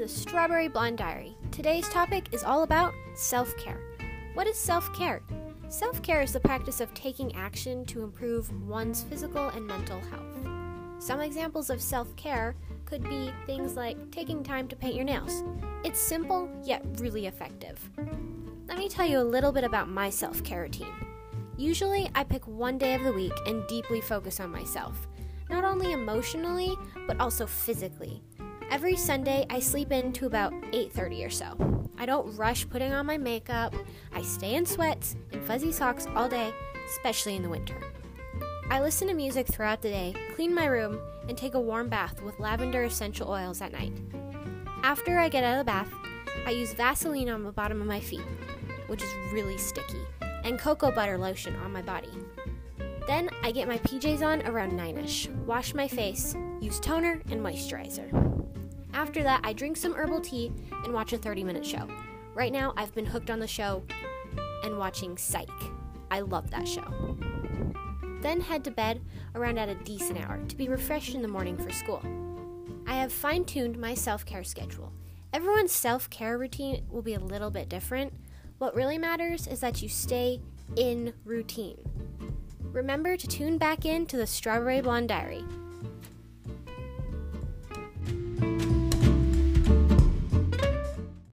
the Strawberry Blonde Diary. Today's topic is all about self-care. What is self-care? Self-care is the practice of taking action to improve one's physical and mental health. Some examples of self-care could be things like taking time to paint your nails. It's simple, yet really effective. Let me tell you a little bit about my self-care routine. Usually, I pick one day of the week and deeply focus on myself, not only emotionally, but also physically. Every Sunday, I sleep in to about 8:30 or so. I don't rush putting on my makeup. I stay in sweats and fuzzy socks all day, especially in the winter. I listen to music throughout the day, clean my room, and take a warm bath with lavender essential oils at night. After I get out of the bath, I use Vaseline on the bottom of my feet, which is really sticky, and cocoa butter lotion on my body. Then I get my PJs on around 9ish, wash my face, use toner and moisturizer. After that, I drink some herbal tea and watch a 30-minute show. Right now, I've been hooked on the show and watching Psych. I love that show. Then head to bed around at a decent hour to be refreshed in the morning for school. I have fine-tuned my self-care schedule. Everyone's self-care routine will be a little bit different. What really matters is that you stay in routine. Remember to tune back in to the Strawberry Blonde Diary.